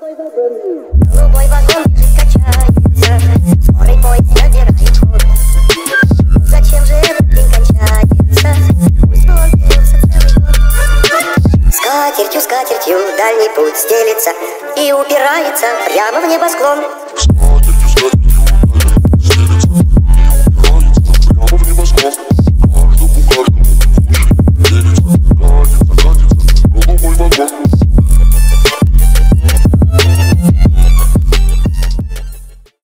Голубой вагон бежит, качается, скорый поезд набирает ход. Зачем же этот день кончается? Пусть он длился целый год. Скатертью, скатертью дальний путь стелится и упирается прямо в небосклон. Скатертью, скатертью